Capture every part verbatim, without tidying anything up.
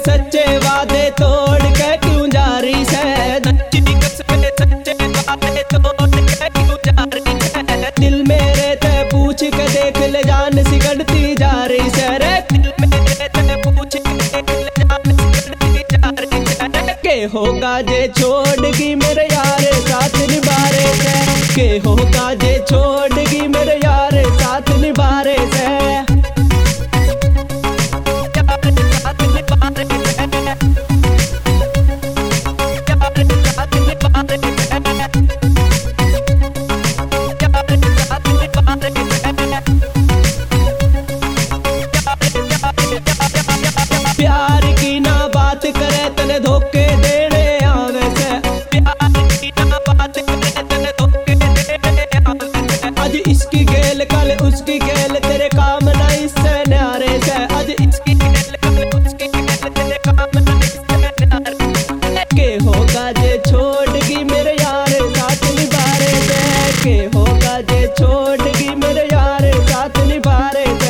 सच्चे वादे तोड़ के क्यों जा रही से, सच्ची कसमें सच्चे वादे तोड़ के क्यों जा रही से। दिल मेरे ते पूछ के देख ले जान सिगड़ती जा रही से रे, दिल मेरे ते पूछ के देख ले जान सिगड़ती जा रही से। के होगा जे छोड़गी मेरे यार साथ निभारे से, के होगा जे छोड़गी मेरे यार साथ निभारे से। प्यार की ना बात करे तने धोखे देने आवे से, प्यार की ना बात करे तने धोखे देने आवे से। आज इसकी गेल कल उसकी गेल तेरे काम ना इससे न्यारे से, आज इसकी गेल कल उसकी गेल तेरे काम ना इससे न्यारे से। के होगा जे छोड़गी मेरे यार साथ निभारे से, के होगा जे छोड़गी मेरे यार साथ निभारे से।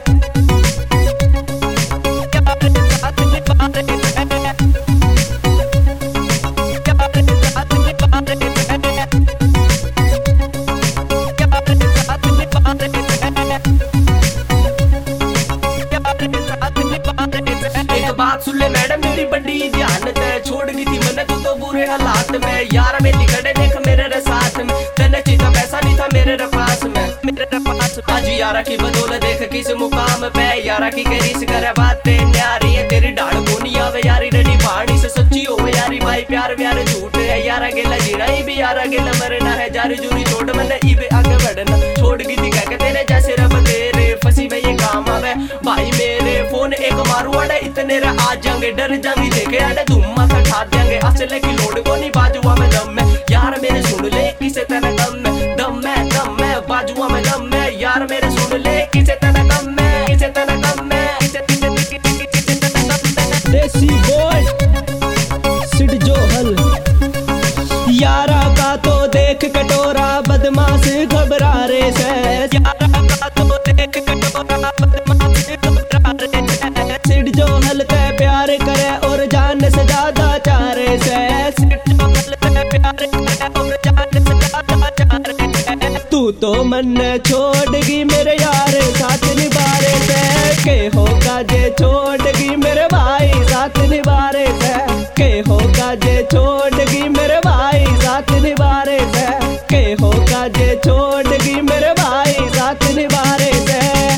एक बात सुन ले मैडम मेरी बड़ी ध्यान ते, छोड़ गई थी मैंने तू तो बुरे हालात में। यार मेरी खड़े देख मेरे रे साथ में, तेने चीता पैसा नहीं था मेरे रे पास में, मेरे रे पास में। आज यारा की बदौलत देख किस मुकाम पे, यारा की करीस करे बातें न्यारी है। तेरी डाल बोनी आवे यारी रनी पानी से, सच्ची हो यारी भाई प्यार व्यार झूठ है। यारा गेला जीना ही भी यारा गेला मरना है, जारी जूरी छोड़ मैंने इबे आगे बढ़ना। छोड़ गई थी कह के तेरे जैसे रब तेरे, फंसी में ये काम आवे भाई मेरे। फोन एक मारू अड़े इतने रे आ जाएंगे, डर जाएंगे देखे अड़े धूम माथा खा देंगे। असले की लोड को नहीं बाजुआ में दम है, यार मेरे सुन ले किसे तेरे दम है, दम है दम है बाजुआ में दम है। यार मेरे सुन ले किसे तेरे दम है, किसे तेरे दम है, किसे किसे किसे किसे तेरे दम है। देसी बॉय सिड जो हल, यारा का तो देख कटोरा बदमाश घबरा रे से, यारा का तो देख कटोरा बदमाश घबरा रे से। सिड जो हल ते प्यार करे और जान से ज्यादा चारे से, सिड जो हल ते प्यार करे और जान से ज्यादा चारे से। तू तो मन छोड़गी मेरे यार साथ निभारे से, के होगा जे छोड़गी मेरे भाई साथ निभारे से, के होगा जे छोड़गी मेरे भाई साथ निभारे से, के होगा जे छोड़